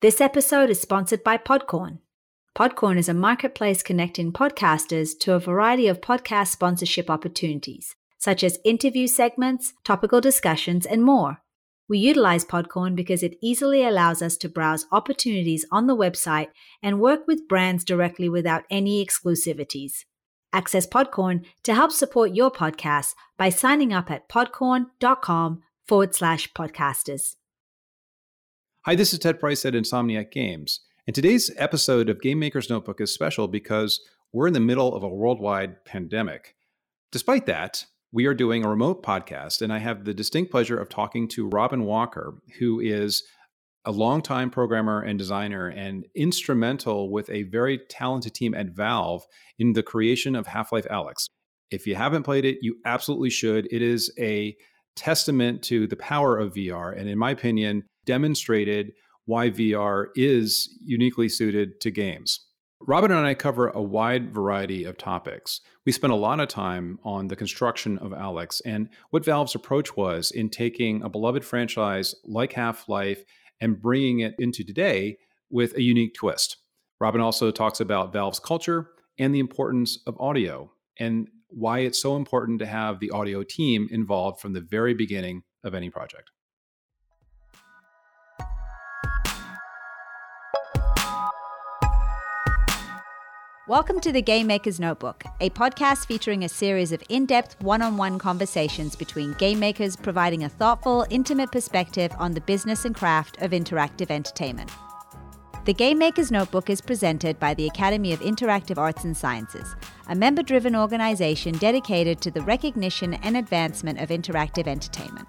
This episode is sponsored by Podcorn. Podcorn is a marketplace connecting podcasters to a variety of podcast sponsorship opportunities, such as interview segments, topical discussions, and more. We utilize Podcorn because it easily allows us to browse opportunities on the website and work with brands directly without any exclusivities. Access Podcorn to help support your podcast by signing up at podcorn.com/podcasters. Hi, this is Ted Price at Insomniac Games, and today's episode of Game Maker's Notebook is special because we're in the middle of a worldwide pandemic. Despite that, we are doing a remote podcast, and I have the distinct pleasure of talking to Robin Walker, who is a longtime programmer and designer and instrumental with a very talented team at Valve in the creation of Half-Life Alyx. If you haven't played it, you absolutely should. It is a testament to the power of VR, and in my opinion, demonstrated why VR is uniquely suited to games. Robin and I cover a wide variety of topics. We spent a lot of time on the construction of Alyx and what Valve's approach was in taking a beloved franchise like Half-Life and bringing it into today with a unique twist. Robin also talks about Valve's culture and the importance of audio and why it's so important to have the audio team involved from the very beginning of any project. Welcome to the Game Maker's Notebook, a podcast featuring a series of in-depth one-on-one conversations between game makers providing a thoughtful, intimate perspective on the business and craft of interactive entertainment. The Game Maker's Notebook is presented by the Academy of Interactive Arts and Sciences, a member-driven organization dedicated to the recognition and advancement of interactive entertainment.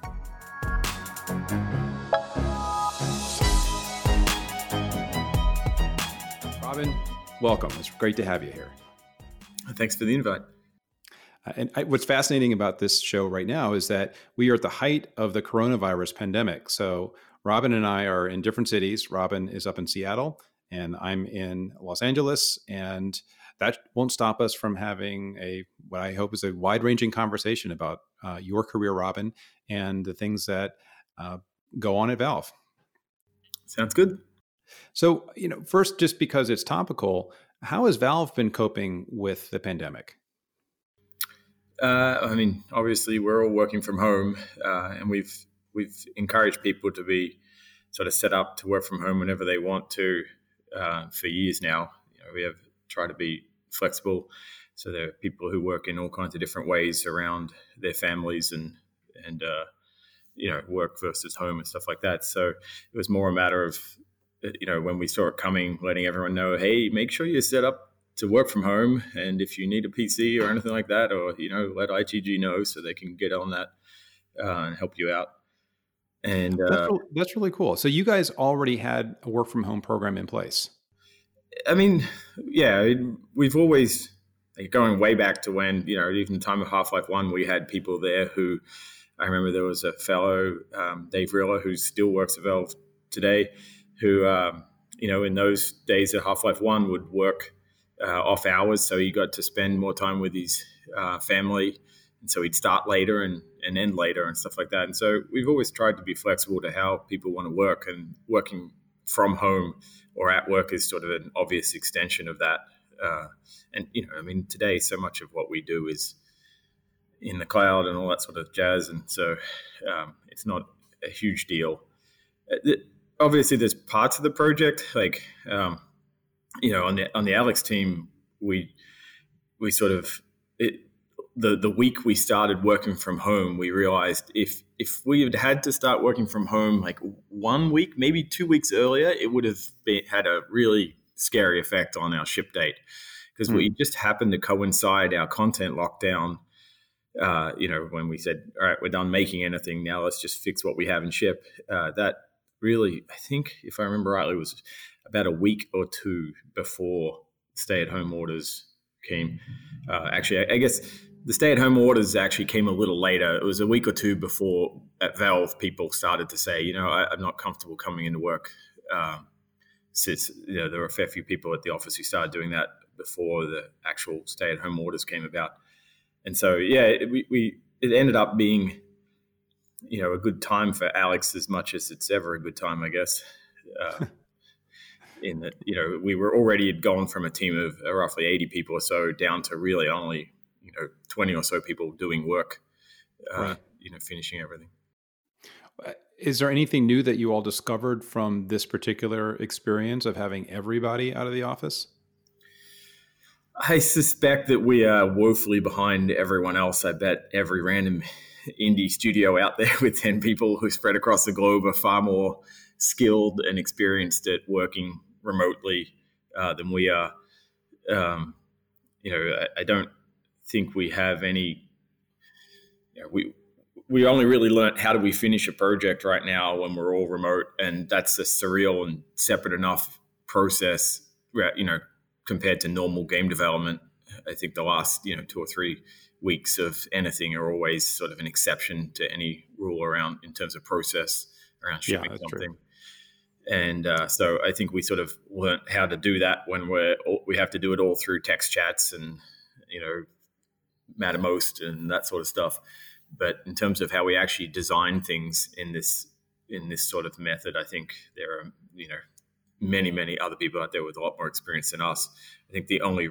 Robin, welcome. It's great to have you here. Thanks for the invite. What's fascinating about this show right now is that we are at the height of the coronavirus pandemic. So Robin and I are in different cities. Robin is up in Seattle and I'm in Los Angeles. And that won't stop us from having what I hope is a wide-ranging conversation about your career, Robin, and the things that go on at Valve. Sounds good. So, first, just because it's topical, how has Valve been coping with the pandemic? Obviously, we're all working from home, and we've encouraged people to be sort of set up to work from home whenever they want to for years now. We have tried to be flexible, so there are people who work in all kinds of different ways around their families and work versus home and stuff like that. So it was more a matter of when we saw it coming, letting everyone know, hey, make sure you're set up to work from home. And if you need a PC or anything like that, or, let ITG know so they can get on that and help you out. And that's really cool. So you guys already had a work from home program in place. We've always, going way back to when, even the time of Half-Life 1, we had people there who, I remember there was a fellow, Dave Rilla, who still works at Valve today, who, in those days at Half-Life 1 would work off hours. So he got to spend more time with his family. And so he'd start later and end later and stuff like that. And so we've always tried to be flexible to how people want to work, and working from home or at work is sort of an obvious extension of that. Today, so much of what we do is in the cloud and all that sort of jazz. And so it's not a huge deal. Obviously, there's parts of the project on the Alyx team, we sort of the week we started working from home, we realized if we had to start working from home like 1 week, maybe 2 weeks earlier, it would have had a really scary effect on our ship date, because we just happened to coincide our content lockdown. When we said, all right, we're done making anything now, let's just fix what we have and ship. That really, I think, if I remember rightly, was about a week or two before stay-at-home orders came. Actually, I guess the stay-at-home orders actually came a little later. It was a week or two before at Valve people started to say, I'm not comfortable coming into work. Since there were a fair few people at the office who started doing that before the actual stay-at-home orders came about. And so, it ended up being, a good time for Alyx, as much as it's ever a good time, I guess. in that, we were already had gone from a team of roughly 80 people or so down to really only, 20 or so people doing work, Right. finishing everything. Is there anything new that you all discovered from this particular experience of having everybody out of the office? I suspect that we are woefully behind everyone else. I bet every random indie studio out there with 10 people who spread across the globe are far more skilled and experienced at working remotely than we are. I don't think we have any. We only really learned how do we finish a project right now when we're all remote, and that's a surreal and separate enough process, compared to normal game development. I think the last 2 or 3 weeks of anything are always sort of an exception to any rule around in terms of process around shipping something. True. And so I think we sort of learned how to do that when we have to do it all through text chats and Mattermost and that sort of stuff. But in terms of how we actually design things in this sort of method, I think there are many other people out there with a lot more experience than us. I think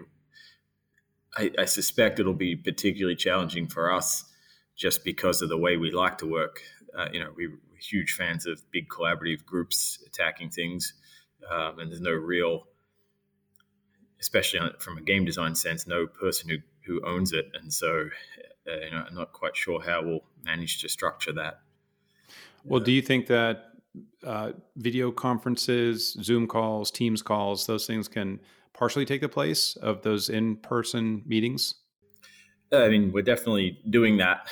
I suspect it'll be particularly challenging for us just because of the way we like to work. We're huge fans of big collaborative groups attacking things, and there's no real, especially from a game design sense, no person who owns it. And so, I'm not quite sure how we'll manage to structure that. Well, do you think that video conferences, Zoom calls, Teams calls, those things can partially take the place of those in-person meetings? I mean, we're definitely doing that.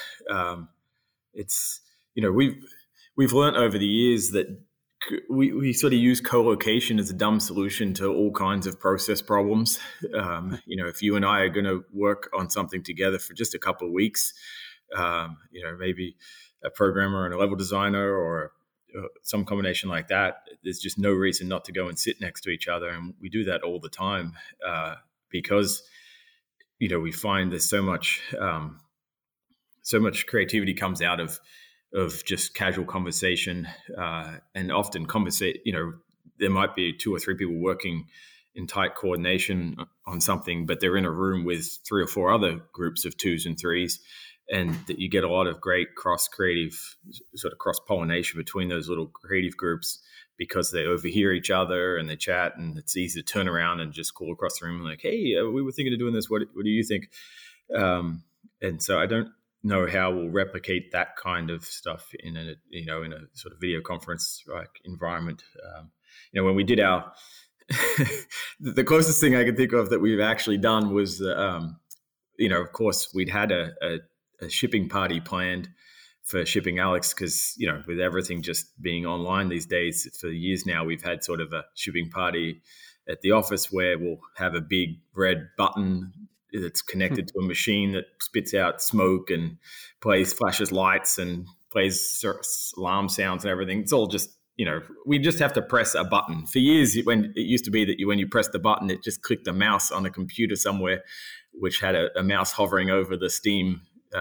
It's, we've learned over the years that we sort of use co-location as a dumb solution to all kinds of process problems. If you and I are going to work on something together for just a couple of weeks, maybe a programmer and a level designer or some combination like that, there's just no reason not to go and sit next to each other. And we do that all the time because, we find there's so much creativity comes out of just casual conversation, and often there might be 2 or 3 people working in tight coordination on something, but they're in a room with 3 or 4 other groups of 2s and 3s. And that you get a lot of great cross-creative sort of cross-pollination between those little creative groups because they overhear each other and they chat, and it's easy to turn around and just call across the room and like, hey, we were thinking of doing this. What do you think? And so I don't know how we'll replicate that kind of stuff in a sort of video conference environment. When we did our the closest thing I can think of that we've actually done was of course we'd had a shipping party planned for Shipping Alex because with everything just being online these days for years now, we've had sort of a shipping party at the office where we'll have a big red button that's connected to a machine that spits out smoke and flashes lights and plays alarm sounds and everything. It's all just, we just have to press a button. For years, when it used to be that when you press the button, it just clicked a mouse on a computer somewhere, which had a mouse hovering over the Steam,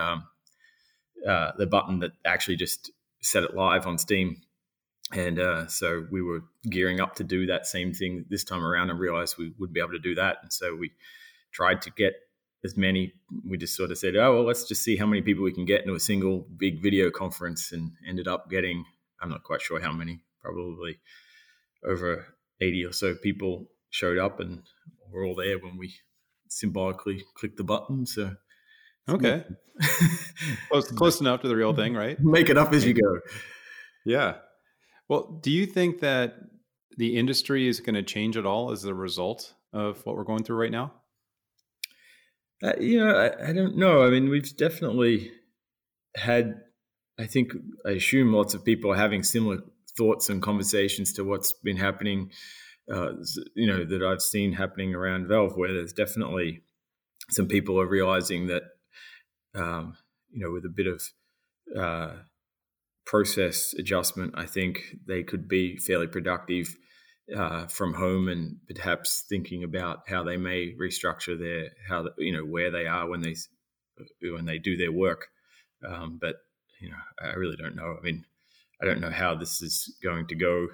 the button that actually just set it live on Steam. And so we were gearing up to do that same thing this time around and realized we wouldn't be able to do that. And so we tried to get as many. We just sort of said, let's just see how many people we can get into a single big video conference, and ended up getting, I'm not quite sure how many, probably over 80 or so people showed up, and we're all there when we symbolically clicked the button. So okay. Close enough to the real thing, right? Make it up as you go. Yeah. Well, do you think that the industry is going to change at all as a result of what we're going through right now? I don't know. I mean, we've definitely had, I assume lots of people are having similar thoughts and conversations to what's been happening, that I've seen happening around Valve, where there's definitely some people are realizing that, with a bit of process adjustment, I think they could be fairly productive from home, and perhaps thinking about how they may restructure where they are when they do their work. But I really don't know. I mean, I don't know how this is going to go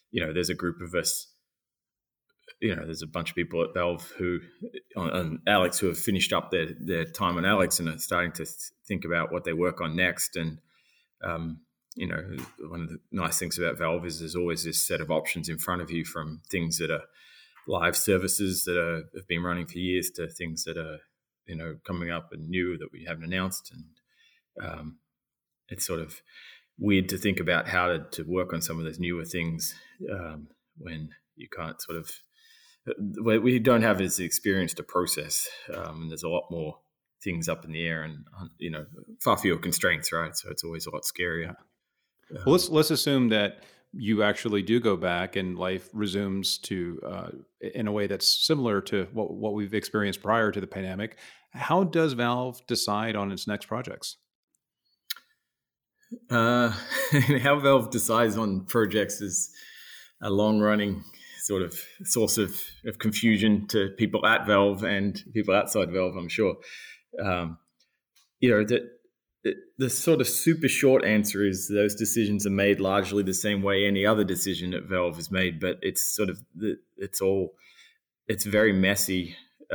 there's a group of us. There's a bunch of people at Valve and Alex who have finished up their time on Alex and are starting to think about what they work on next. And, one of the nice things about Valve is there's always this set of options in front of you, from things that are live services that have been running for years to things that are, coming up and new that we haven't announced. And it's sort of weird to think about how to work on some of those newer things when you can't sort of, we don't have as experienced a process, and there's a lot more things up in the air, and far fewer constraints, right? So it's always a lot scarier. Well, let's assume that you actually do go back and life resumes to in a way that's similar to what we've experienced prior to the pandemic. How does Valve decide on its next projects? How Valve decides on projects is a long-running sort of source of confusion to people at Valve and people outside Valve, I'm sure. The sort of super short answer is those decisions are made largely the same way any other decision at Valve is made, but it's sort of it's very messy,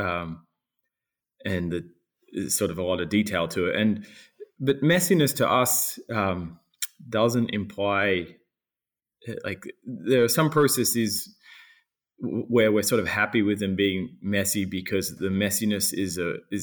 and there's sort of a lot of detail to it. But messiness to us doesn't imply, like, there are some processes where we're sort of happy with them being messy because the messiness is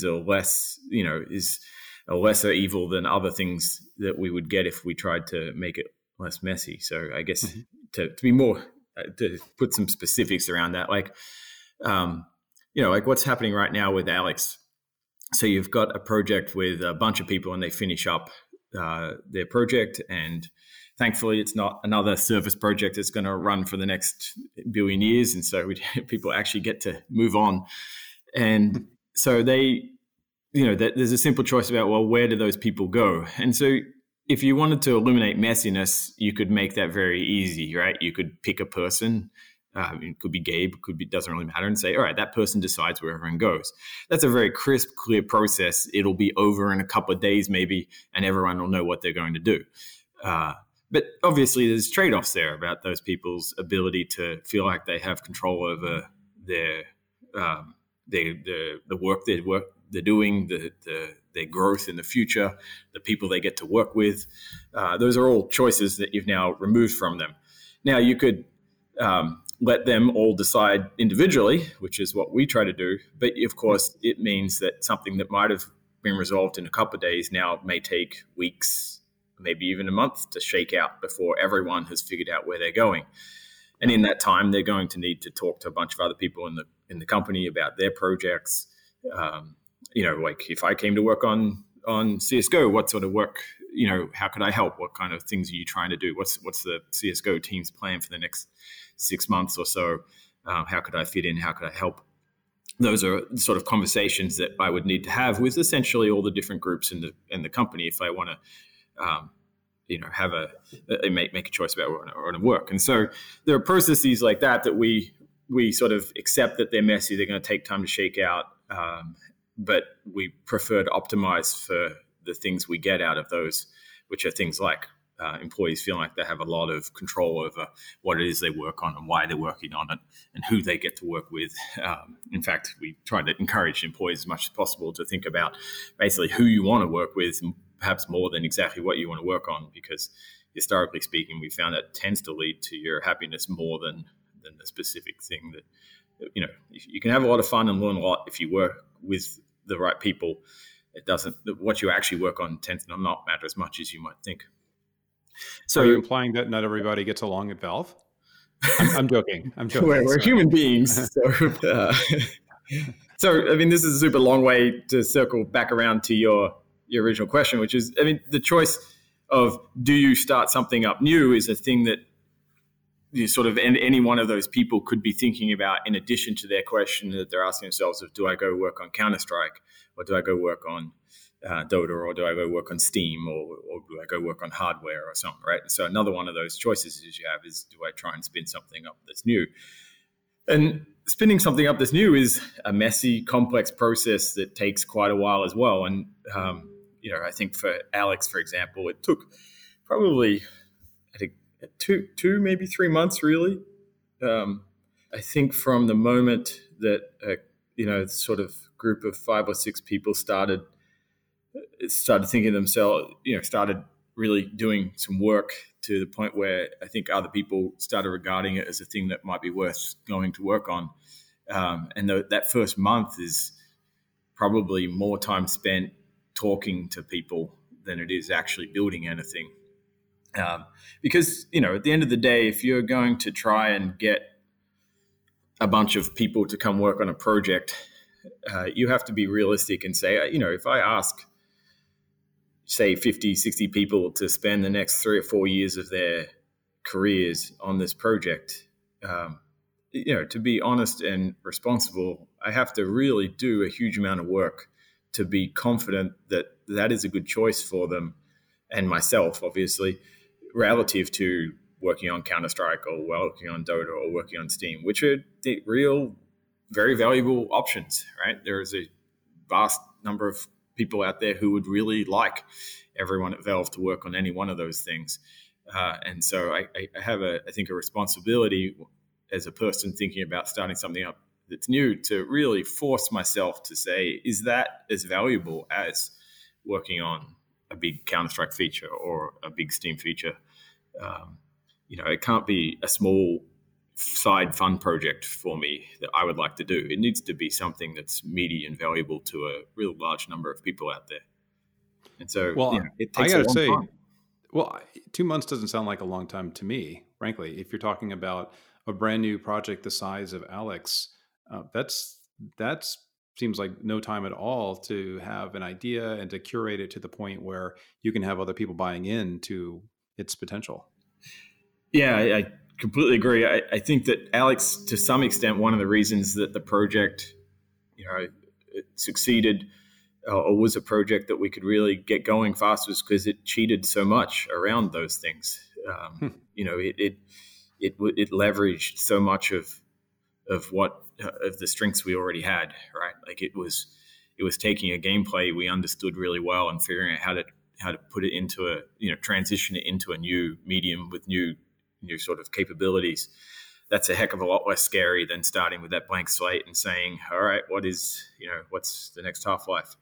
a lesser evil than other things that we would get if we tried to make it less messy. So I guess to be more, to put some specifics around that, like what's happening right now with Alex. So you've got a project with a bunch of people and they finish up their project, and thankfully it's not another service project that's going to run for the next billion years. And so people actually get to move on. And so there's a simple choice about, well, where do those people go? And so if you wanted to eliminate messiness, you could make that very easy, right? You could pick a person. It could be Gabe, doesn't really matter, and say, all right, that person decides where everyone goes. That's a very crisp, clear process. It'll be over in a couple of days maybe, and everyone will know what they're going to do. But obviously there's trade-offs there about those people's ability to feel like they have control over the work they're doing, their growth in the future, the people they get to work with. Those are all choices that you've now removed from them. Now you could let them all decide individually, which is what we try to do. But of course, it means that something that might have been resolved in a couple of days now may take weeks, maybe even a month to shake out before everyone has figured out where they're going. And in that time, they're going to need to talk to a bunch of other people in the company about their projects. Like if I came to work on CSGO, what sort of work, how could I help? What kind of things are you trying to do? What's the CSGO team's plan for the next 6 months or so? How could I fit in? How could I help? Those are sort of conversations that I would need to have with essentially all the different groups in the company if I want to, have make a choice about where I want to work. And so there are processes like that we sort of accept that they're messy. They're going to take time to shake out. But we prefer to optimize for the things we get out of those, which are things like employees feeling like they have a lot of control over what it is they work on and why they're working on it and who they get to work with. In fact, we try to encourage employees as much as possible to think about basically who you want to work with, perhaps more than exactly what you want to work on, because historically speaking, we found that tends to lead to your happiness more than the specific thing that, you can have a lot of fun and learn a lot if you work with the right people. It doesn't, what you actually work on tends to not matter as much as you might think. So are you implying that not everybody gets along at Valve? I'm joking. We're human beings. So, I mean, this is a super long way to circle back around to your original question, which is, I mean, the choice of do you start something up new is a thing that you sort of, and any one of those people could be thinking about in addition to their question that they're asking themselves of, do I go work on Counter-Strike, or do I go work on Dota, or do I go work on Steam, or do I go work on hardware or something, right? So another one of those choices you have is, do I try and spin something up that's new? And spinning something up that's new is a messy, complex process that takes quite a while as well. And, I think for Alex, for example, it took probably, two, maybe 3 months, really. I think from the moment that sort of group of 5 or 6 people started thinking of themselves, started really doing some work to the point where I think other people started regarding it as a thing that might be worth going to work on. And that first month is probably more time spent talking to people than it is actually building anything. Because, at the end of the day, if you're going to try and get a bunch of people to come work on a project, you have to be realistic and say, if I ask, say, 50, 60 people to spend the next 3 or 4 years of their careers on this project, to be honest and responsible, I have to really do a huge amount of work to be confident that that is a good choice for them and myself, obviously, relative to working on Counter-Strike or working on Dota or working on Steam, which are the real, very valuable options, right? There is a vast number of people out there who would really like everyone at Valve to work on any one of those things. And so I have, I think, a responsibility as a person thinking about starting something up that's new to really force myself to say, is that as valuable as working on a big Counter-Strike feature or a big Steam feature? It can't be a small side fun project for me that I would like to do. It needs to be something that's meaty and valuable to a real large number of people out there. And so, it takes a long time. Well, 2 months doesn't sound like a long time to me, frankly. If you're talking about a brand new project the size of Alyx, that seems like no time at all to have an idea and to curate it to the point where you can have other people buying into its potential. Yeah, I completely agree. I think that Alyx, to some extent, one of the reasons that the project, it succeeded or was a project that we could really get going fast was because it cheated so much around those things. It leveraged so much of the strengths we already had, right? Like it was taking a gameplay we understood really well and figuring out how to put it into transition it into a new medium with new sort of capabilities. That's a heck of a lot less scary than starting with that blank slate and saying, all right, what's the next Half-Life?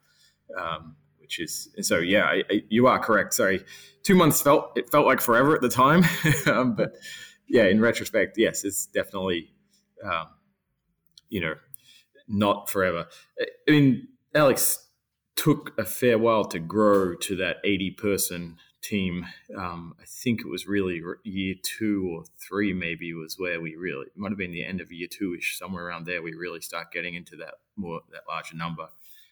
You are correct. Sorry, 2 months felt like forever at the time, but yeah, in retrospect, yes, it's definitely, not forever. I mean, Alyx took a fair while to grow to that 80-person team. I think it was really year 2 or 3 maybe was where we really, it might have been the end of year 2-ish, somewhere around there, we really start getting into that larger number.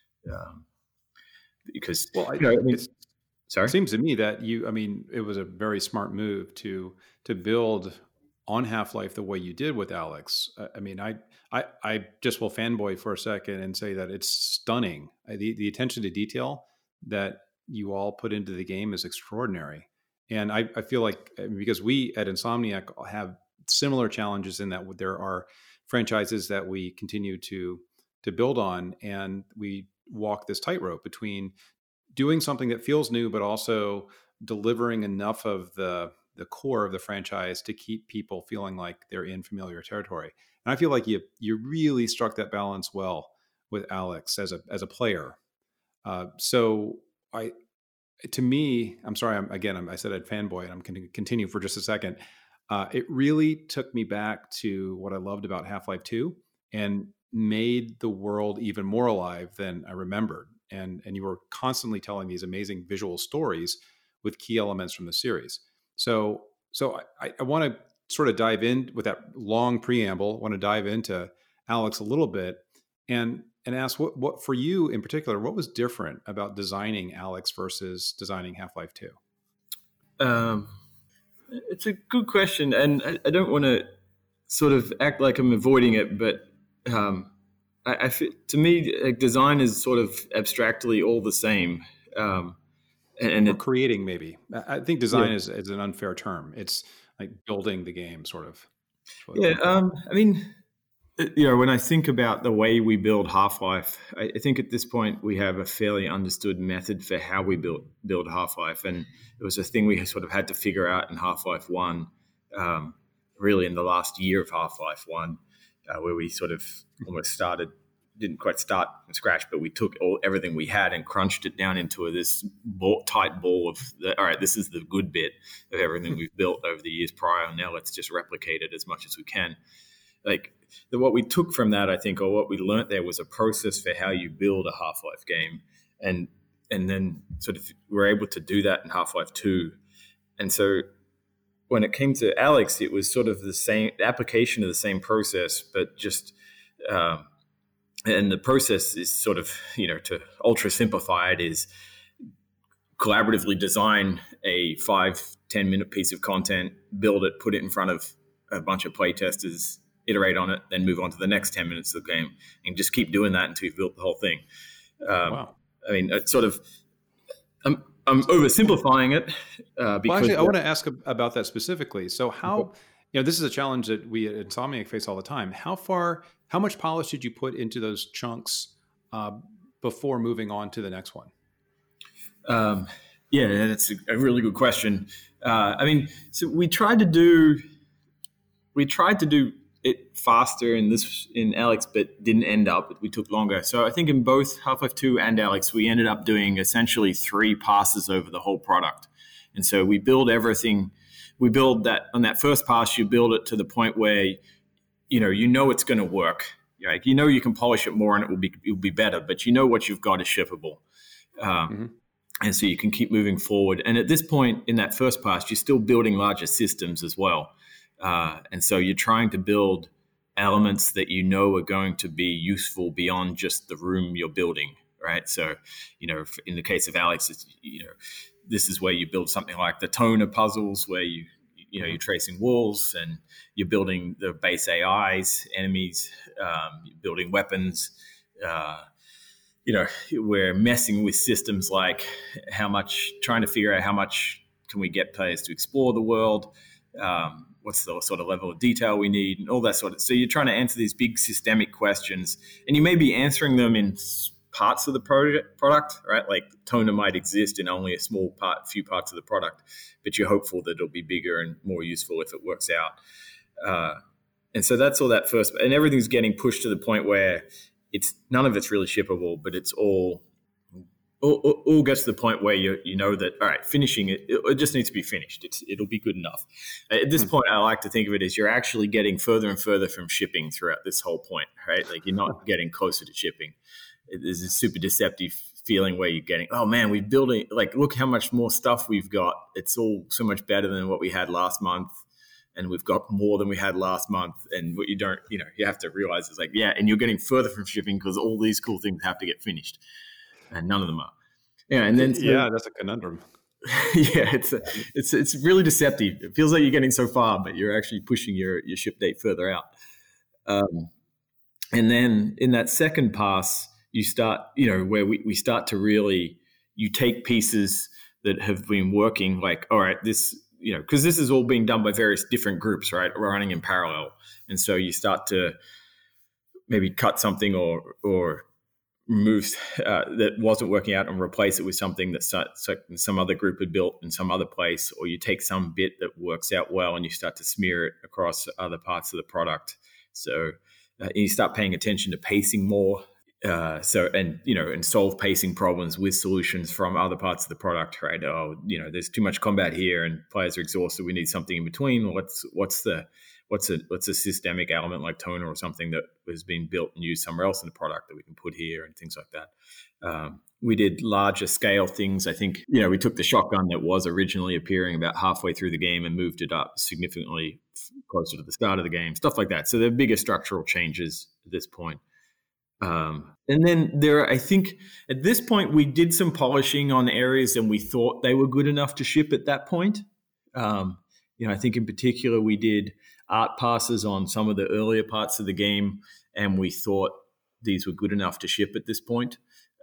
Because, sorry? It seems to me that it was a very smart move to build on Half-Life the way you did with Alyx. I just will fanboy for a second and say that it's stunning. The attention to detail that you all put into the game is extraordinary. And I feel like, because we at Insomniac have similar challenges in that there are franchises that we continue to build on, and we walk this tightrope between doing something that feels new, but also delivering enough of the core of the franchise to keep people feeling like they're in familiar territory. And I feel like you really struck that balance well with Alyx as a player. So to me, I'm sorry, I said I'd fanboy, and I'm going to continue for just a second. It really took me back to what I loved about Half-Life 2 and made the world even more alive than I remembered. And you were constantly telling these amazing visual stories with key elements from the series. So I want to sort of dive in with that long preamble. I want to dive into Alyx a little bit and ask what for you in particular, what was different about designing Alyx versus designing Half-Life 2? It's a good question, and I don't want to sort of act like I'm avoiding it, but I feel, to me, like, design is sort of abstractly all the same. And creating, maybe. I think design is an unfair term. It's like building the game, sort of. When I think about the way we build Half-Life, I think at this point we have a fairly understood method for how we build Half-Life, and it was a thing we sort of had to figure out in Half-Life 1. really in the last year of Half-Life 1, where we sort of almost didn't quite start from scratch, but we took everything we had and crunched it down into this tight ball of, all right, this is the good bit of everything we've built over the years prior, and now let's just replicate it as much as we can. Like, what we took from that, I think, or what we learned there, was a process for how you build a Half-Life game, and then sort of we're able to do that in Half-Life 2. And so when it came to Alyx, it was sort of the same application of the same process, but just and the process is sort of, to ultra simplify it, is collaboratively design a 5-10 minute piece of content, build it, put it in front of a bunch of playtesters, iterate on it, then move on to the next 10 minutes of the game, and just keep doing that until you've built the whole thing. Wow. I mean, it's sort of, I'm oversimplifying it. Well, actually, I want to ask about that specifically. So how, this is a challenge that we at Insomniac face all the time. How much polish did you put into those chunks before moving on to the next one? Yeah, that's a really good question. I mean, so we tried to do it faster in Alyx, but didn't end up. We took longer. So I think in both Half-Life 2 and Alyx, we ended up doing essentially 3 passes over the whole product. And so we build everything. We build that on that first pass. You build it to the point where you know it's going to work. Like, you can polish it more and it will be better, but what you've got is shippable. And so you can keep moving forward. And at this point in that first pass, you're still building larger systems as well. And so you're trying to build elements that are going to be useful beyond just the room you're building, right? So, in the case of Alyx, it's, this is where you build something like the toner puzzles, where you're tracing walls and you're building the base AIs, enemies, you're building weapons. We're messing with systems like trying to figure out how much can we get players to explore the world, what's the sort of level of detail we need, and all that sort of. So you're trying to answer these big systemic questions, and you may be answering them in parts of the product, right? Like toner might exist in only a few parts of the product, but you're hopeful that it'll be bigger and more useful if it works out. And so that's all that first, and everything's getting pushed to the point where none of it's really shippable, but it's all gets to the point where you know that, all right, finishing it just needs to be finished. It'll be good enough. At this point, I like to think of it as you're actually getting further and further from shipping throughout this whole point, right? Like, you're not getting closer to shipping. There's a super deceptive feeling where you're getting, oh man, we're building, like, look how much more stuff we've got. It's all so much better than what we had last month. And we've got more than we had last month. And what you have to realize is, like, yeah, and you're getting further from shipping because all these cool things have to get finished. And none of them are. Yeah, and then that's a conundrum. Yeah, it's really deceptive. It feels like you're getting so far, but you're actually pushing your ship date further out. And then in that second pass, you start, where we start to really, you take pieces that have been working, like, all right, this, because this is all being done by various different groups, right, running in parallel. And so you start to maybe cut something or remove that wasn't working out and replace it with something that some other group had built in some other place, or you take some bit that works out well and you start to smear it across other parts of the product. So you start paying attention to pacing more. And solve pacing problems with solutions from other parts of the product, right? Oh, there's too much combat here and players are exhausted. We need something in between. What's a systemic element like toner or something that has been built and used somewhere else in the product that we can put here, and things like that. We did larger scale things. I think, we took the shotgun that was originally appearing about halfway through the game and moved it up significantly closer to the start of the game, stuff like that. So there are bigger structural changes at this point. And then I think at this point we did some polishing on areas and we thought they were good enough to ship at that point. I think in particular we did art passes on some of the earlier parts of the game, and we thought these were good enough to ship at this point.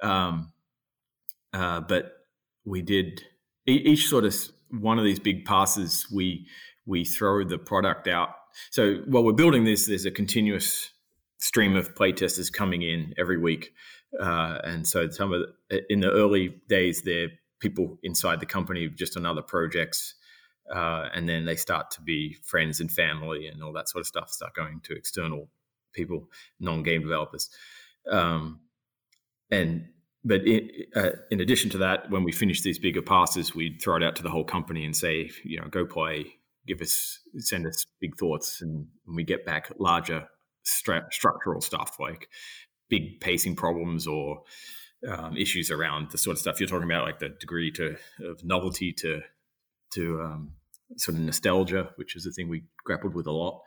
But we did each sort of one of these big passes, we throw the product out. So while we're building this, there's a continuous stream of playtesters coming in every week. And so in the early days, there people inside the company just on other projects. and then they start to be friends and family and all that sort of stuff, start going to external people, non-game developers. But in addition to that, when we finish these bigger passes, we throw it out to the whole company and say, go play, send us big thoughts, and we get back larger structural stuff like big pacing problems or issues around the sort of stuff you're talking about, like the degree of novelty to sort of nostalgia, which is a thing we grappled with a lot.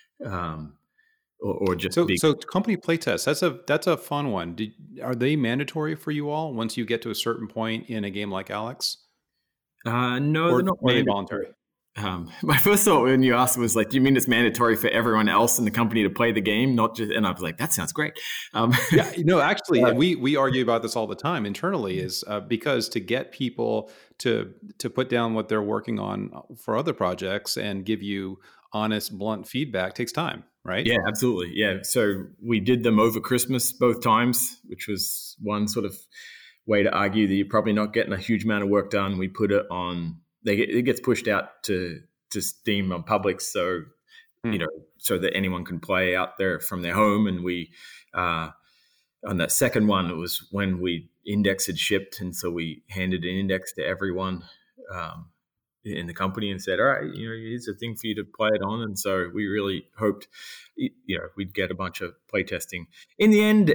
Or just so company playtests. That's a fun one. Are they mandatory for you all once you get to a certain point in a game like Alex? No, they're not. Or are they voluntary? My first thought when you asked was like, do you mean it's mandatory for everyone else in the company to play the game, not just? And I was like, that sounds great. Yeah, no, actually, we argue about this all the time internally. Is because to get people to put down what they're working on for other projects and give you honest, blunt feedback takes time, right? Yeah, absolutely. Yeah, so we did them over Christmas both times, which was one sort of way to argue that you're probably not getting a huge amount of work done. We put it on. It gets pushed out to Steam on Public, so so that anyone can play out there from their home. And we on that second one, it was when index had shipped, and so we handed an index to everyone in the company and said, all right, here's a thing for you to play it on. And so we really hoped we'd get a bunch of play testing. In the end,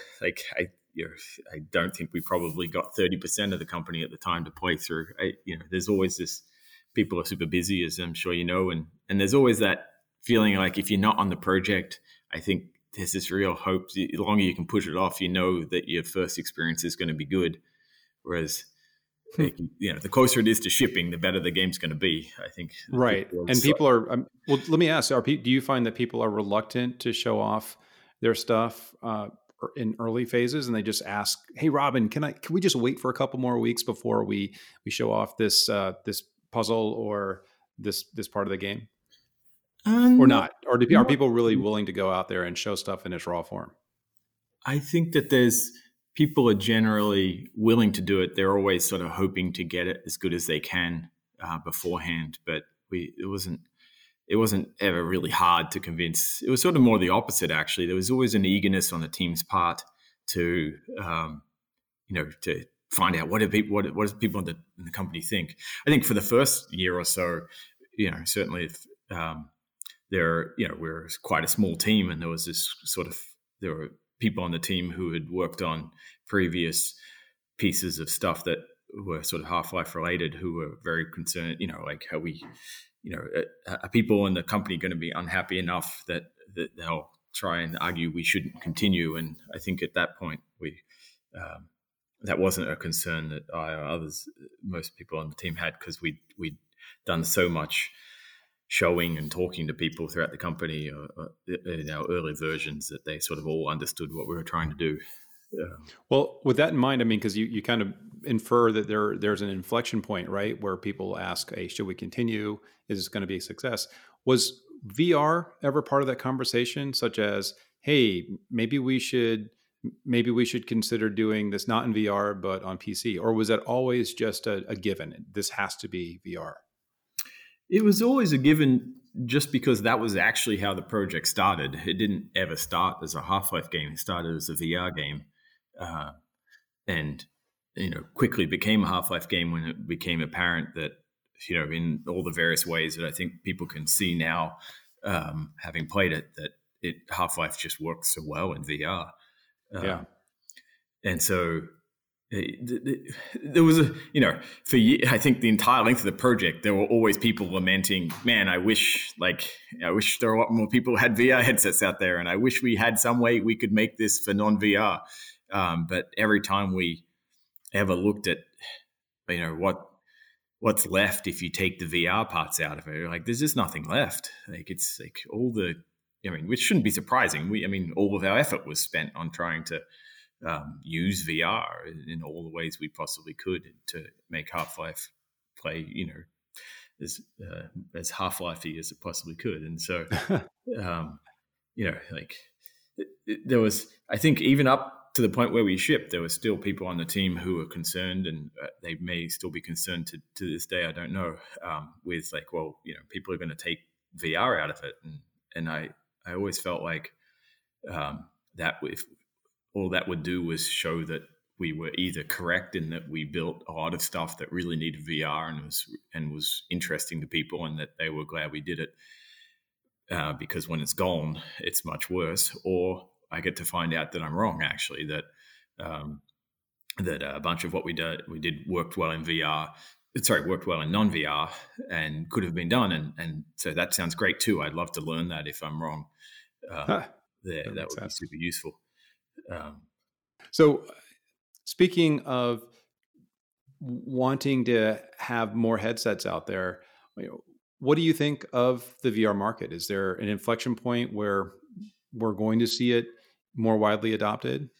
I don't think we probably got 30% of the company at the time to play through. There's always this, people are super busy, as I'm sure you know, and there's always that feeling like if you're not on the project, I think there's this real hope. The longer you can push it off, that your first experience is going to be good. Whereas, the closer it is to shipping, the better the game's going to be, I think. Right. And people are, well, let me ask, do you find that people are reluctant to show off their stuff in early phases, and they just ask, "Hey, Robin, can we just wait for a couple more weeks before we show off this puzzle or this part of the game?" Or not? Or are people really willing to go out there and show stuff in its raw form? I think that people are generally willing to do it. They're always sort of hoping to get it as good as they can beforehand, but it wasn't ever really hard to convince. It was sort of more the opposite, actually. There was always an eagerness on the team's part to to find out what do people in the company think. I think for the first year or so, certainly we're quite a small team, and there was this there were people on the team who had worked on previous pieces of stuff that were sort of Half-Life related, who were very concerned, like how we, are people in the company going to be unhappy enough that they'll try and argue we shouldn't continue? And I think at that point, that wasn't a concern that I or most people on the team had, because we'd done so much showing and talking to people throughout the company in our early versions that they sort of all understood what we were trying to do. Well, with that in mind, I mean, because you kind of infer that there's an inflection point, right, where people ask, "Hey, should we continue? Is this going to be a success?" Was VR ever part of that conversation, such as, "Hey, maybe we should consider doing this not in VR but on PC," or was that always just a given? This has to be VR. It was always a given, just because that was actually how the project started. It didn't ever start as a Half-Life game. It started as a VR game, and quickly became a Half-Life game when it became apparent that in all the various ways that I think people can see now, having played it, that Half-Life just works so well in VR. And so there was I think the entire length of the project, there were always people lamenting, "Man, I wish there were a lot more people who had VR headsets out there, and I wish we had some way we could make this for non-VR." But every time we ever looked at, what's left if you take the VR parts out of it, like there's just nothing left. Like it's like which shouldn't be surprising. All of our effort was spent on trying to use VR in all the ways we possibly could to make Half-Life play, as Half-Life-y as it possibly could. And so, there was, I think, even up to the point where we shipped, there were still people on the team who were concerned, and they may still be concerned to this day. I don't know. With like, well, people are going to take VR out of it, and I always felt like that if all that would do was show that we were either correct in that we built a lot of stuff that really needed VR and was interesting to people, and that they were glad we did it, because when it's gone, it's much worse. Or I get to find out that I'm wrong, actually, that a bunch of what we did worked well in VR. Worked well in non-VR and could have been done. And so that sounds great too. I'd love to learn that if I'm wrong. That would be super useful. So speaking of wanting to have more headsets out there, what do you think of the VR market? Is there an inflection point where we're going to see it more widely adopted?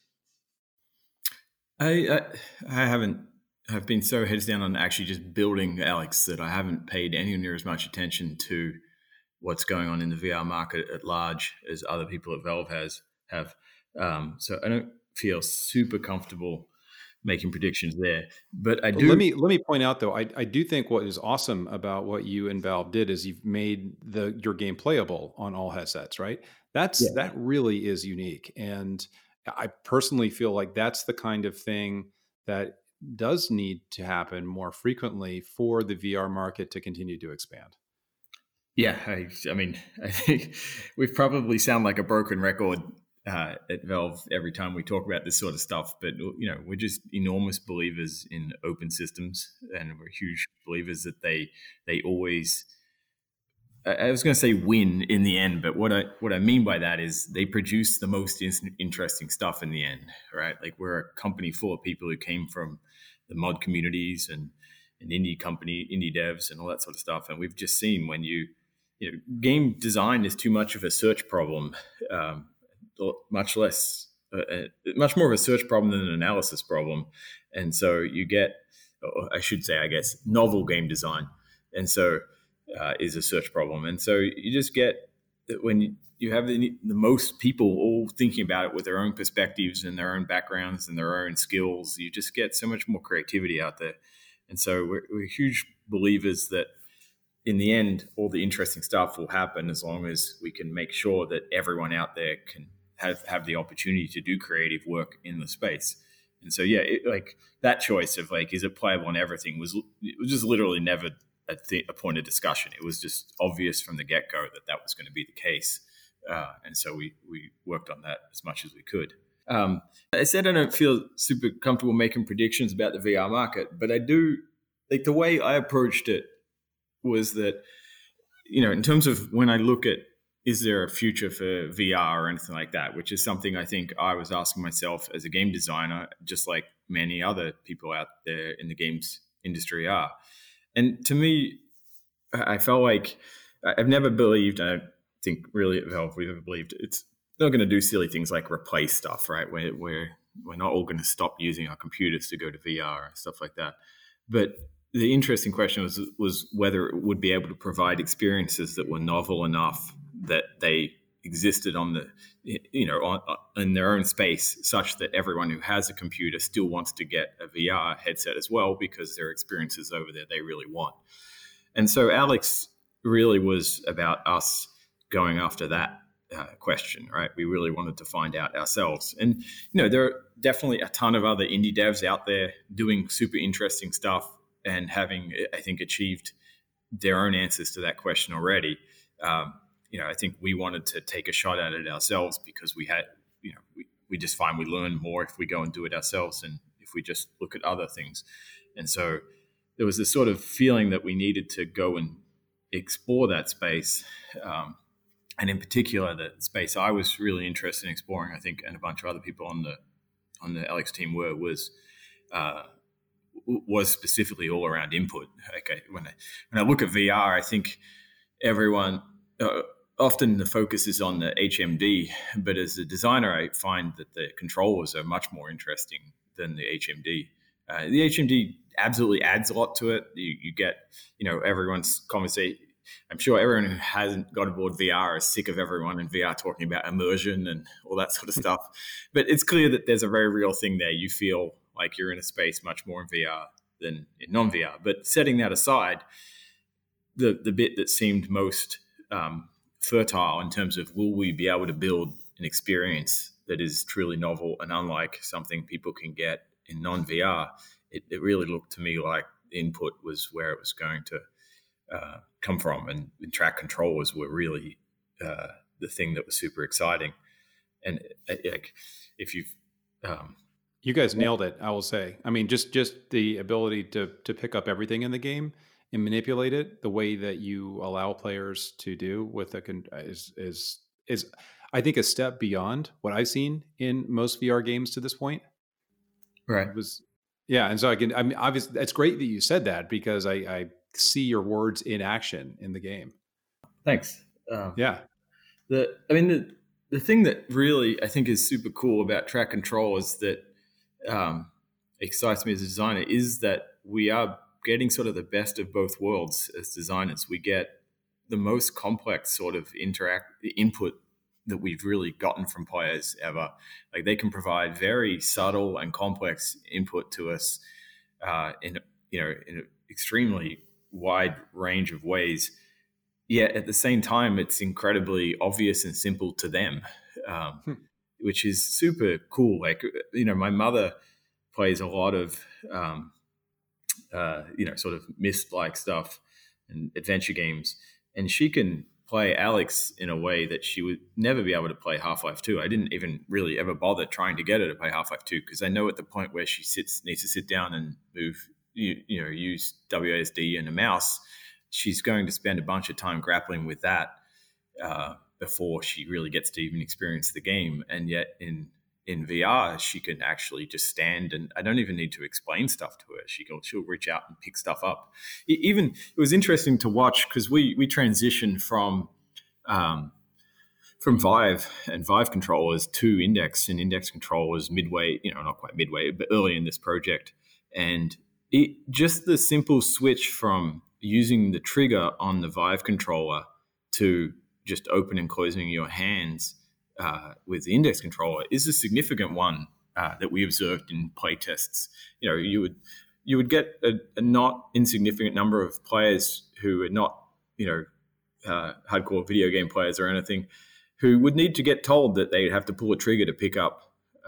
I've been so heads down on actually just building Alex that I haven't paid anywhere near as much attention to what's going on in the VR market at large as other people at Valve have. So I don't feel super comfortable making predictions there, but I do. Let me point out though, I do think what is awesome about what you and Valve did is you've made your game playable on all headsets, right? That really is unique, and I personally feel like that's the kind of thing that does need to happen more frequently for the VR market to continue to expand. Yeah, I mean, I think we probably sound like a broken record at Valve every time we talk about this sort of stuff, but we're just enormous believers in open systems, and we're huge believers that they always. I was going to say win in the end, but what I mean by that is they produce the most interesting stuff in the end, right? Like, we're a company full of people who came from the mod communities and indie devs and all that sort of stuff, and we've just seen when game design is too much of a search problem, much more of a search problem than an analysis problem, and so you get, I should say, I guess, novel game design, and so. Is a search problem. And so you just get that when you have the most people all thinking about it with their own perspectives and their own backgrounds and their own skills, you just get so much more creativity out there. And so we're huge believers that in the end, all the interesting stuff will happen as long as we can make sure that everyone out there can have the opportunity to do creative work in the space. And so, that choice of is it playable on everything it was just literally never a point of discussion. It was just obvious from the get-go that was going to be the case. And so we worked on that as much as we could. I said I don't feel super comfortable making predictions about the VR market, but I do, the way I approached it was that, in terms of when I look at, is there a future for VR or anything like that, which is something I think I was asking myself as a game designer, just like many other people out there in the games industry are. And to me, I felt like I've never believed, I don't think really at Valve we've ever believed, it's not going to do silly things like replace stuff, right? We're not all going to stop using our computers to go to VR and stuff like that. But the interesting question was whether it would be able to provide experiences that were novel enough that they existed on in their own space, such that everyone who has a computer still wants to get a VR headset as well, because there are experiences over there they really want. And so Alex really was about us going after that question, right? We really wanted to find out ourselves. And, there are definitely a ton of other indie devs out there doing super interesting stuff and having, I think, achieved their own answers to that question already. I think we wanted to take a shot at it ourselves because we had, we just find we learn more if we go and do it ourselves and if we just look at other things. And so there was this sort of feeling that we needed to go and explore that space. And in particular, the space I was really interested in exploring, I think, and a bunch of other people on the Alex team was specifically all around input. Okay, when I look at VR, I think everyone often the focus is on the HMD, but as a designer, I find that the controllers are much more interesting than the HMD. The HMD absolutely adds a lot to it. You get, everyone's conversation. I'm sure everyone who hasn't got aboard VR is sick of everyone in VR talking about immersion and all that sort of stuff. But it's clear that there's a very real thing there. You feel like you're in a space much more in VR than in non-VR. But setting that aside, the bit that seemed most fertile in terms of will we be able to build an experience that is truly novel and unlike something people can get in non-VR, it really looked to me like the input was where it was going to come from, and track controllers were really the thing that was super exciting. And if you've you guys nailed it, I will say. I mean, just the ability to pick up everything in the game and manipulate it the way that you allow players to do with is I think a step beyond what I've seen in most VR games to this point. Right. It was, yeah. And so I mean, obviously it's great that you said that, because I see your words in action in the game. Thanks. Yeah. The thing that really I think is super cool about track controllers that excites me as a designer is that we are getting sort of the best of both worlds as designers. We get the most complex sort of input that we've really gotten from players ever. Like, they can provide very subtle and complex input to us in an extremely wide range of ways. Yet at the same time, it's incredibly obvious and simple to them, which is super cool. Like, my mother plays a lot of, sort of Myst-like stuff and adventure games, and she can play Alex in a way that she would never be able to play Half-Life 2. I didn't even really ever bother trying to get her to play Half-Life 2, because I know at the point where she needs to sit down and move, use WASD and a mouse, she's going to spend a bunch of time grappling with that before she really gets to even experience the game. And yet in VR, she can actually just stand, and I don't even need to explain stuff to her. She'll reach out and pick stuff up. It was interesting to watch, because we transitioned from Vive and Vive controllers to Index and Index controllers midway, not quite midway, but early in this project. And just the simple switch from using the trigger on the Vive controller to just open and closing your hands with the Index controller is a significant one that we observed in play tests. You would get a not insignificant number of players who are not, hardcore video game players or anything, who would need to get told that they'd have to pull a trigger to pick up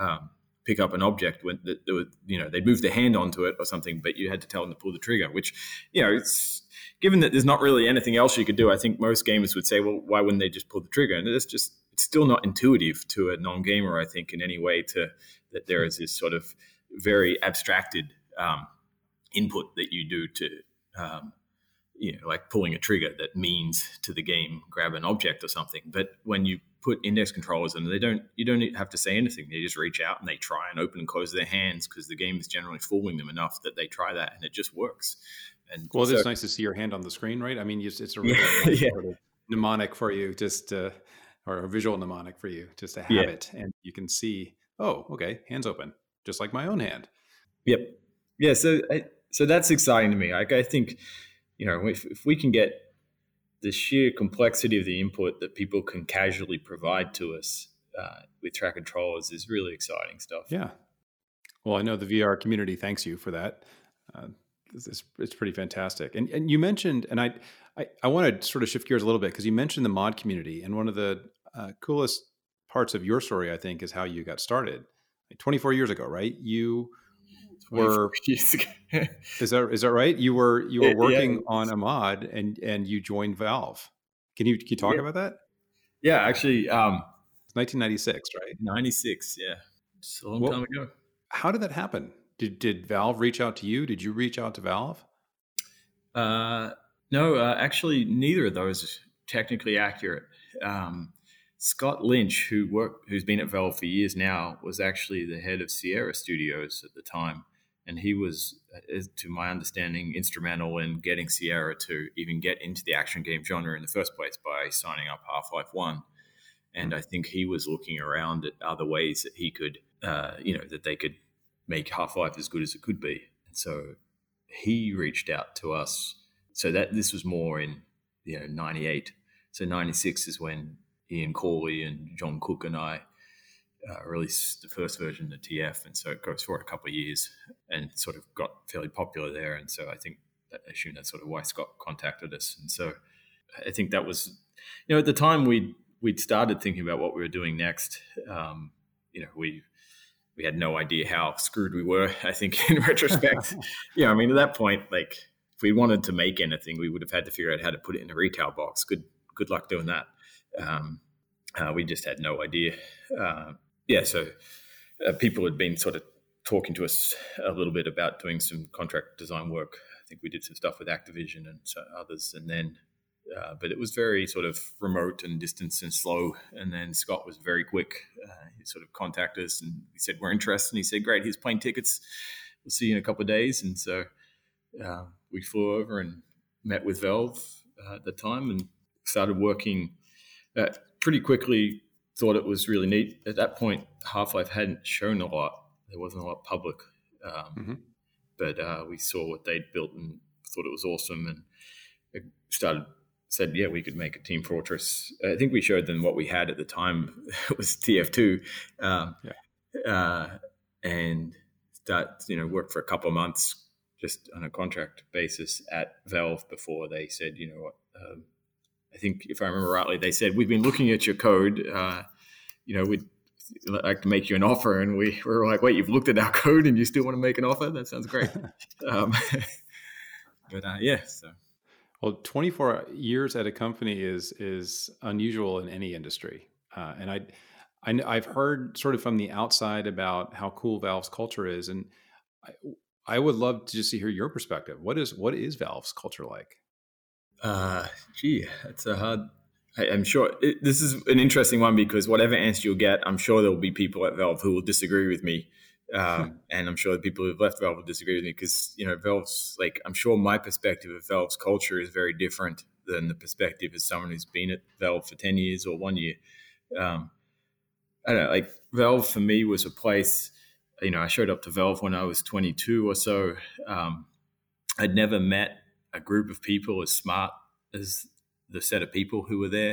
an object when they'd move their hand onto it or something, but you had to tell them to pull the trigger, which, it's given that there's not really anything else you could do. I think most gamers would say, well, why wouldn't they just pull the trigger? And it's still not intuitive to a non-gamer, I think, in any way, that there is this sort of very abstracted input that you do to, like pulling a trigger that means to the game, grab an object or something. But when you put Index controllers in, you don't have to say anything. They just reach out and they try and open and close their hands, because the game is generally fooling them enough that they try that, and it just works. And well, it's nice to see your hand on the screen, right? I mean, it's a really sort of mnemonic for you, or a visual mnemonic for you, just to have it, and you can see, oh, okay, hands open, just like my own hand. Yep. Yeah. So that's exciting to me. Like, I think, if we can get the sheer complexity of the input that people can casually provide to us with track controllers is really exciting stuff. Yeah. Well, I know the VR community thanks you for that. It's pretty fantastic. And you mentioned, and I want to sort of shift gears a little bit, because you mentioned the mod community, and one of the coolest parts of your story, I think, is how you got started. 24 years ago, right? You were years ago. Is that right? You were working on a mod, and you joined Valve. Can you talk about that? Yeah, actually, it's 1996, right? 96, yeah, just a long time ago. How did that happen? Did Valve reach out to you? Did you reach out to Valve? No, actually, neither of those is technically accurate. Scott Lynch, who's been at Valve for years now, was actually the head of Sierra Studios at the time. And he was, to my understanding, instrumental in getting Sierra to even get into the action game genre in the first place by signing up Half-Life 1. And I think he was looking around at other ways that he could, that they could make Half-Life as good as it could be. And so he reached out to us. So that this was more in, 98. So 96 is when Ian Cawley and John Cook and I released the first version of TF, and so it goes for a couple of years and sort of got fairly popular there. And so I think I assume that's sort of why Scott contacted us. And so I think that was, at the time we'd started thinking about what we were doing next. We had no idea how screwed we were, I think, in retrospect. At that point, like, if we wanted to make anything, we would have had to figure out how to put it in a retail box. Good luck doing that. We just had no idea. So people had been sort of talking to us a little bit about doing some contract design work. I think we did some stuff with Activision and so others, and then but it was very sort of remote and distant and slow. And then Scott was very quick. He sort of contacted us and he said, we're interested. And he said, great, here's plane tickets. We'll see you in a couple of days. And so we flew over and met with Valve at the time and started working pretty quickly. Thought it was really neat. At that point, Half-Life hadn't shown a lot. There wasn't a lot public. But we saw what they'd built and thought it was awesome. And said, yeah, we could make a Team Fortress. I think we showed them what we had at the time. It was TF2. And worked for a couple of months just on a contract basis at Valve before they said, I think if I remember rightly, they said, we've been looking at your code. We'd like to make you an offer. And we were like, wait, you've looked at our code and you still want to make an offer? That sounds great. So. Well, 24 years at a company is unusual in any industry. And I've heard sort of from the outside about how cool Valve's culture is. And I would love to just hear your perspective. What is Valve's culture like? That's a hard. I'm sure this is an interesting one because whatever answer you'll get, I'm sure there will be people at Valve who will disagree with me. And I'm sure the people who've left Valve will disagree with me because, Valve's I'm sure my perspective of Valve's culture is very different than the perspective of someone who's been at Valve for 10 years or 1 year. I don't know, Valve for me was a place, I showed up to Valve when I was 22 or so. I'd never met a group of people as smart as the set of people who were there.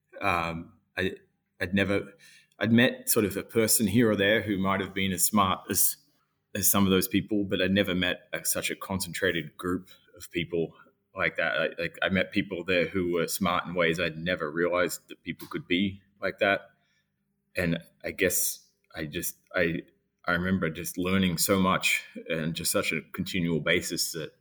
I'd met sort of a person here or there who might have been as smart as some of those people, but I'd never met such a concentrated group of people like that. I met people there who were smart in ways I'd never realized that people could be like that. And I guess I remember just learning so much and just such a continual basis that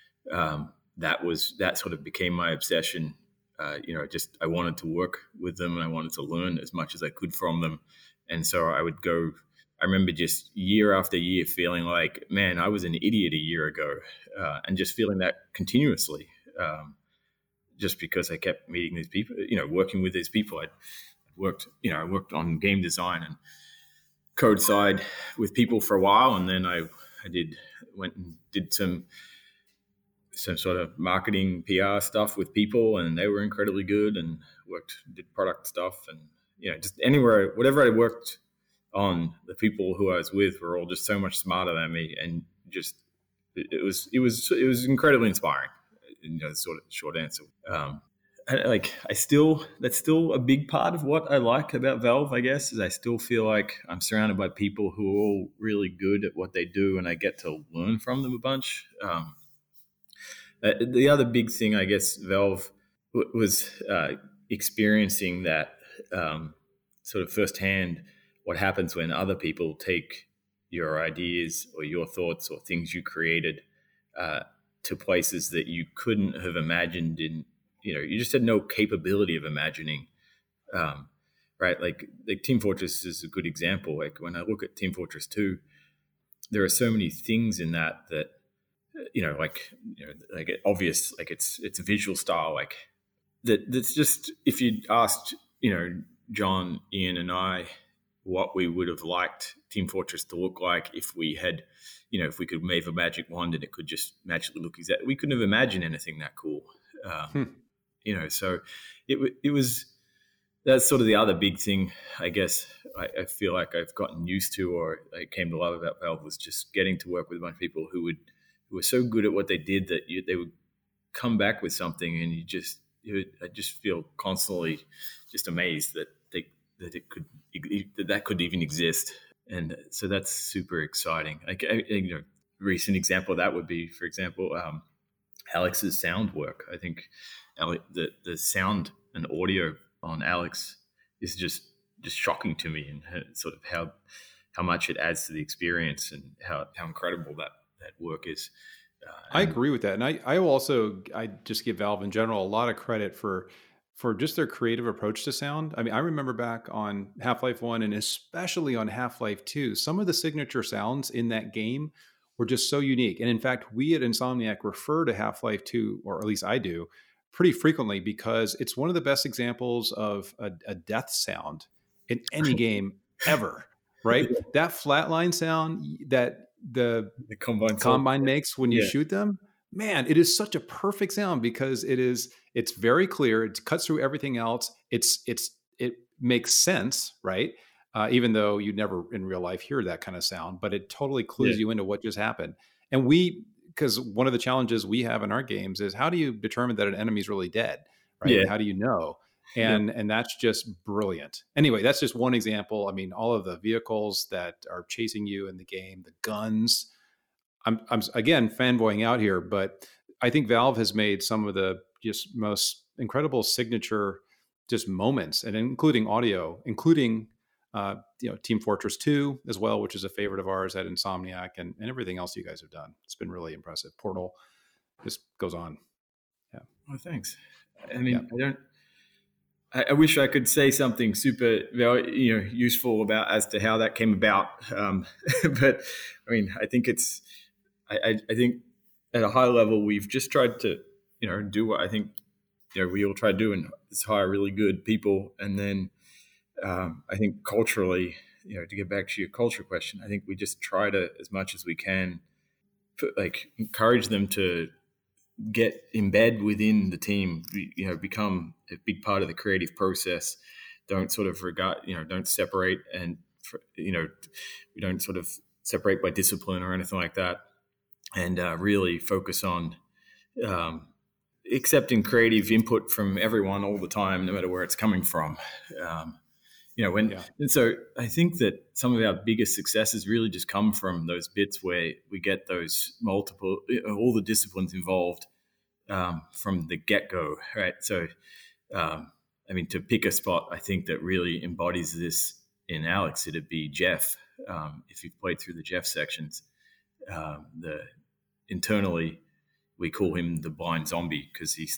that sort of became my obsession. I wanted to work with them and I wanted to learn as much as I could from them. And so I would go, I remember just year after year feeling like, man, I was an idiot a year ago, and just feeling that continuously, just because I kept meeting these people, working with these people. I worked on game design and code side with people for a while. And then I went and did some sort of marketing PR stuff with people, and they were incredibly good, and did product stuff, and just anywhere, whatever I worked on, the people who I was with were all just so much smarter than me, and just it was incredibly inspiring. Sort of short answer. That's still a big part of what I like about Valve, I guess, is I still feel like I'm surrounded by people who are all really good at what they do, and I get to learn from them a bunch. The other big thing, I guess, Valve was experiencing that sort of firsthand, what happens when other people take your ideas or your thoughts or things you created to places that you couldn't have imagined you just had no capability of imagining, right? Like Team Fortress is a good example. Like when I look at Team Fortress 2, there are so many things in that obvious, like its visual style, like that's just, if you'd asked, John, Ian and I what we would have liked Team Fortress to look like if we had, if we could wave a magic wand and it could just magically look exactly, we couldn't have imagined anything that cool. So it was, that's sort of the other big thing, I guess, I feel like I've gotten used to, or I came to love about Valve, was just getting to work with a bunch of people who were so good at what they did that they would come back with something and I just feel constantly just amazed that that could even exist. And so that's super exciting. Like, recent example of that would be, for example, Alex's sound work. I think the sound and audio on Alex is just shocking to me, and sort of how much it adds to the experience, and how incredible that work is. I agree with that. And I just give Valve in general a lot of credit for just their creative approach to sound. I mean, I remember back on Half-Life 1 and especially on Half-Life 2, some of the signature sounds in that game were just so unique. And in fact, we at Insomniac refer to Half-Life 2, or at least I do, pretty frequently, because it's one of the best examples of a death sound in any game ever, right? Yeah. That flatline sound that the Combine makes when you shoot them, man, it is such a perfect sound, because it's very clear. It cuts through everything else. It makes sense, right? Even though you never in real life hear that kind of sound, but it totally clues you into what just happened. And because one of the challenges we have in our games is, how do you determine that an enemy's really dead, right? Yeah. How do you know? And that's just brilliant. Anyway, that's just one example. I mean, all of the vehicles that are chasing you in the game, the guns. I'm again fanboying out here, but I think Valve has made some of the just most incredible signature just moments, and including audio, including Team Fortress 2 as well, which is a favorite of ours at Insomniac, and everything else you guys have done. It's been really impressive. Portal just goes on. Yeah. Well, thanks. I mean, I wish I could say something super, useful as to how that came about. But I mean, I think I think at a high level, we've just tried to, do what I think, we all try to do, and is hire really good people. And then I think culturally, to get back to your culture question, I think we just try to, as much as we can, encourage them to embed within the team, become a big part of the creative process. Don't sort of don't separate, and we don't sort of separate by discipline or anything like that, and really focus on accepting creative input from everyone all the time, no matter where it's coming from. And so I think that some of our biggest successes really just come from those bits where we get those all the disciplines involved from the get-go, right? So, to pick a spot, I think that really embodies this in Alex, it'd be Jeff. If you've played through the Jeff sections, internally we call him the blind zombie, because he's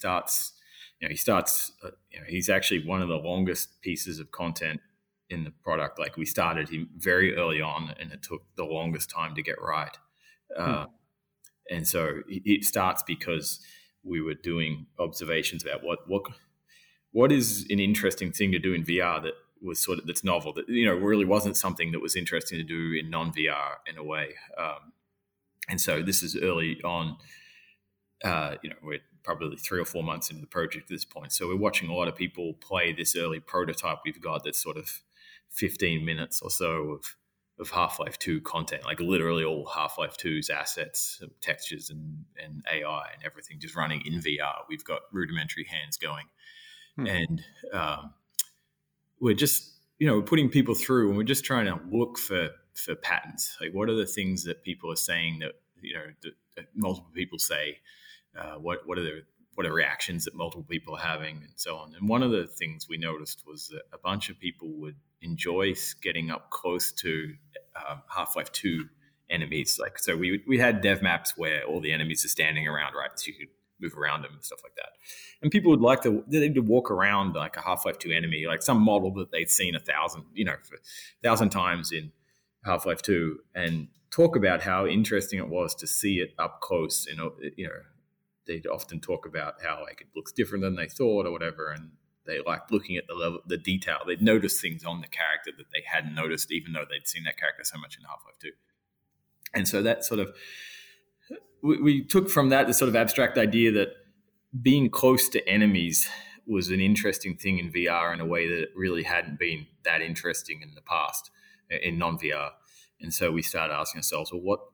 actually one of the longest pieces of content in the product. Like, we started him very early on, and it took the longest time to get right. And so it starts because we were doing observations about what is an interesting thing to do in VR that was that's novel, that really wasn't something that was interesting to do in non-VR in a way. And so this is early on. We're probably 3 or 4 months into the project at this point. So we're watching a lot of people play this early prototype we've got, that's sort of 15 minutes or so of Half-Life 2 content, like literally all Half-Life 2's assets, textures and AI and everything just running in VR. We've got rudimentary hands going. And we're just, we're putting people through, and we're just trying to look for patterns. Like, what are the things that people are saying that, that multiple people say? What are the reactions that multiple people are having, and so on. And one of the things we noticed was that a bunch of people would enjoy getting up close to Half-Life 2 enemies. Like, so we had dev maps where all the enemies are standing around, right? So you could move around them and stuff like that. And people would like to walk around like a Half-Life 2 enemy, like some model that they'd seen 1,000 times in Half-Life 2, and talk about how interesting it was to see it up close. They'd often talk about how like it looks different than they thought or whatever, and they liked looking at the detail. They'd notice things on the character that they hadn't noticed, even though they'd seen that character so much in Half-Life 2. And so that sort of, we took from that the sort of abstract idea that being close to enemies was an interesting thing in VR in a way that it really hadn't been that interesting in the past in non-VR. And so we started asking ourselves, well,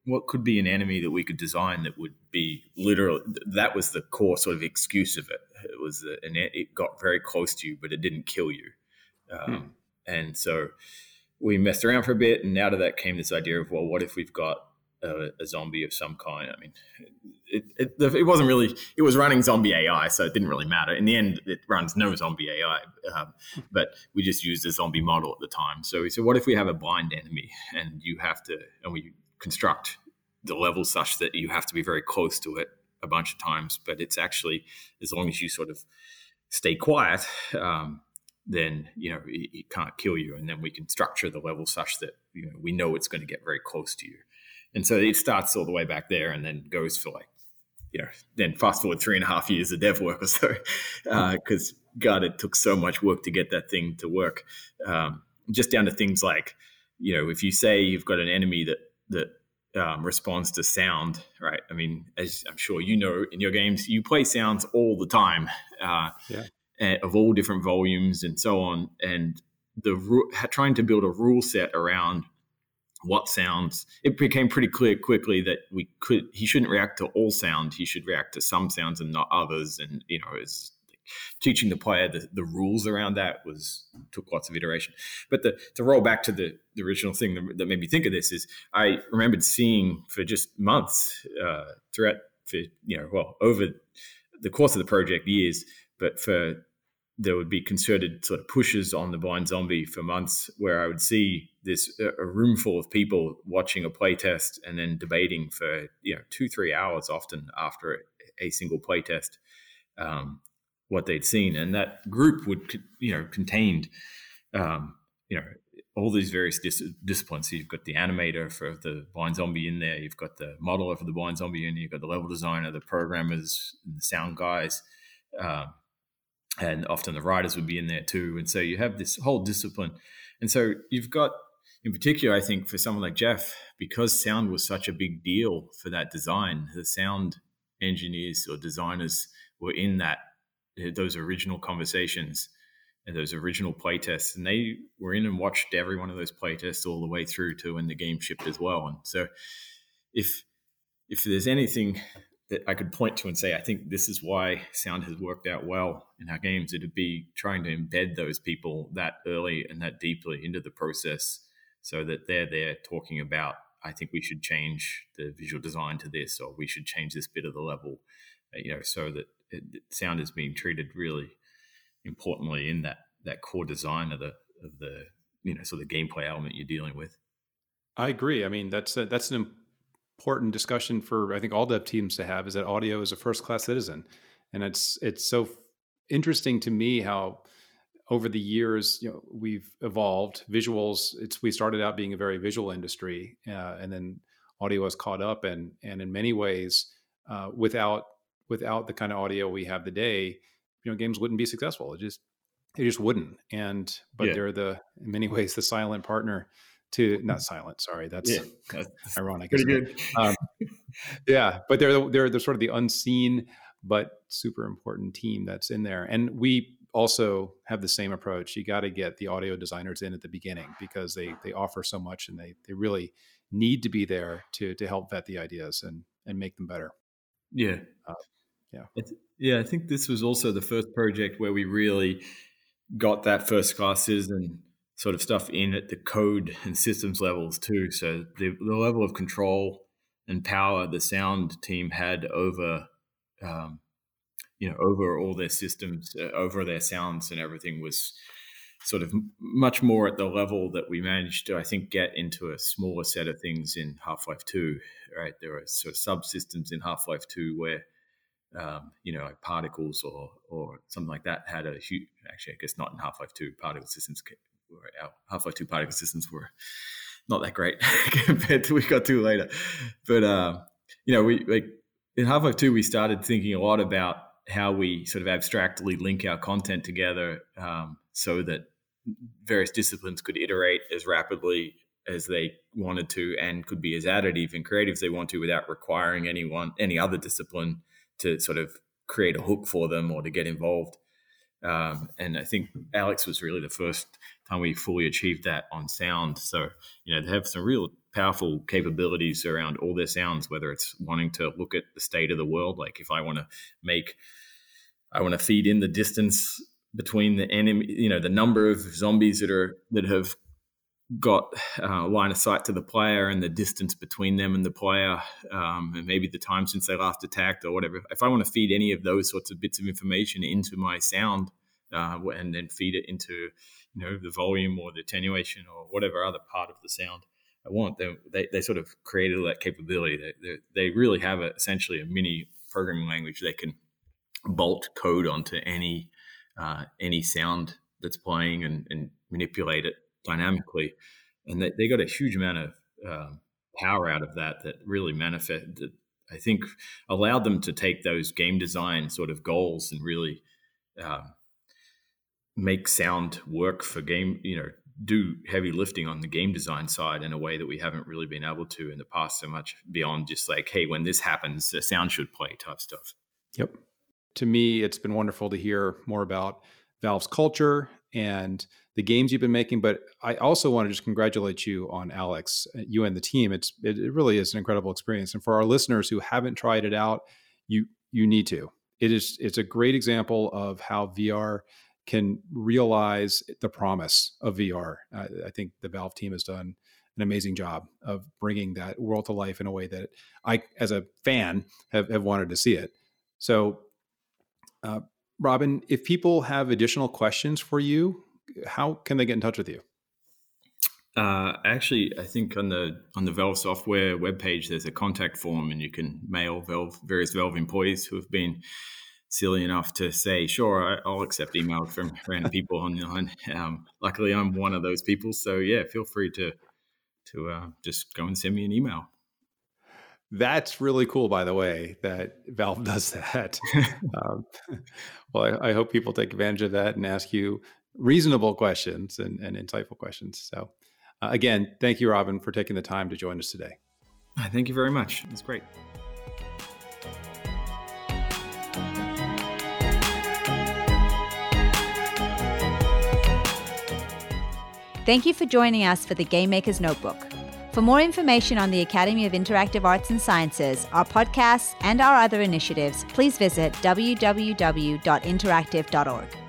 what could be an enemy that we could design that would be literal. That was the core sort of excuse of it. It was it got very close to you, but it didn't kill you. And so we messed around for a bit, and out of that came this idea of, well, what if we've got a zombie of some kind? I mean, it wasn't really, it was running zombie AI, so it didn't really matter. In the end, it runs no zombie AI, but we just used a zombie model at the time. So we said, what if we have a blind enemy and we construct the level such that you have to be very close to it a bunch of times, but it's actually, as long as you sort of stay quiet, then, it can't kill you. And then we can structure the level such that, we know it's going to get very close to you. And so it starts all the way back there and then goes for then fast forward 3.5 years of dev work or so, because God, it took so much work to get that thing to work. Just down to things like, if you say you've got an enemy that responds to sound, right? I mean, as I'm sure in your games, you play sounds all the time, of all different volumes and so on. And trying to build a rule set around what sounds, it became pretty clear quickly that he shouldn't react to all sound. He should react to some sounds and not others. And, it's teaching the player the rules around that took lots of iteration. But to roll back to the original thing that made me think of this is I remembered seeing for just months over the course of the project, years, but there would be concerted sort of pushes on the blind zombie for months where I would see a room full of people watching a playtest and then debating for 2-3 hours often after a single playtest what they'd seen. And that group would contained all these various disciplines. So you've got the animator for the blind zombie in there, you've got the modeler for the blind zombie in there, you've got the level designer, the programmers, and the sound guys, and often the writers would be in there too. And so you have this whole discipline. And so you've got, in particular, I think for someone like Jeff, because sound was such a big deal for that design, the sound engineers or designers were in those original conversations and those original playtests. And they were in and watched every one of those playtests all the way through to when the game shipped as well. And so if there's anything that I could point to and say, I think this is why sound has worked out well in our games, it'd be trying to embed those people that early and that deeply into the process so that they're there talking about, I think we should change the visual design to this, or we should change this bit of the level, so that sound is being treated really importantly in that core design of the sort of gameplay element you're dealing with. I agree. I mean, that's an important discussion for, I think, all dev teams to have, is that audio is a first-class citizen. And it's so interesting to me how over the years, we've evolved. Visuals, we started out being a very visual industry, and then audio has caught up. And in many ways, without the kind of audio we have today, games wouldn't be successful. It just wouldn't. But they're in many ways the silent partner to, not silent, sorry, that's ironic. Pretty good. But they're the sort of the unseen but super important team that's in there. And we also have the same approach. You got to get the audio designers in at the beginning because they offer so much, and they really need to be there to help vet the ideas and make them better. I think this was also the first project where we really got that first class citizen sort of stuff in at the code and systems levels too. So the level of control and power the sound team had over, over all their systems, over their sounds and everything was sort of much more at the level that we managed to, I think, get into a smaller set of things in Half-Life 2, right? There are sort of subsystems in Half-Life 2 where, like particles or something like that had a huge, actually, I guess not in Half-Life 2, particle systems, our Half-Life 2 particle systems were not that great compared to what we got to later. But, we in Half-Life 2, we started thinking a lot about how we sort of abstractly link our content together so that various disciplines could iterate as rapidly as they wanted to and could be as additive and creative as they want to without requiring any other discipline to sort of create a hook for them or to get involved. And I think Alex was really the first time we fully achieved that on sound. So, they have some real powerful capabilities around all their sounds, whether it's wanting to look at the state of the world. Like if I want to feed in the distance between the enemy, the number of zombies that have got line of sight to the player and the distance between them and the player, and maybe the time since they last attacked or whatever. If I want to feed any of those sorts of bits of information into my sound, and then feed it into the volume or the attenuation or whatever other part of the sound I want, they sort of created that capability. They really have essentially a mini programming language they can bolt code onto any sound that's playing and manipulate it dynamically. And they got a huge amount of power out of that really manifested, I think, allowed them to take those game design sort of goals and really make sound work for game, do heavy lifting on the game design side in a way that we haven't really been able to in the past so much, beyond just like, hey, when this happens, the sound should play type stuff. Yep. To me, it's been wonderful to hear more about Valve's culture and the games you've been making, but I also want to just congratulate you on Alex, you and the team. It really is an incredible experience. And for our listeners who haven't tried it out, you need to. It's a great example of how VR can realize the promise of VR. I think the Valve team has done an amazing job of bringing that world to life in a way that I, as a fan, have wanted to see it. So, Robin, if people have additional questions for you, how can they get in touch with you? Actually, I think on the Valve software webpage, there's a contact form, and you can mail various Valve employees who have been silly enough to say, sure, I'll accept emails from random people on the line. Luckily, I'm one of those people. So yeah, feel free to just go and send me an email. That's really cool, by the way, that Valve does that. Well, I hope people take advantage of that and ask you reasonable questions and insightful questions. So again, thank you, Robin, for taking the time to join us today. Thank you very much. It's great. Thank you for joining us for the Game Maker's Notebook. For more information on the Academy of Interactive Arts and Sciences, our podcasts, and our other initiatives, please visit www.interactive.org.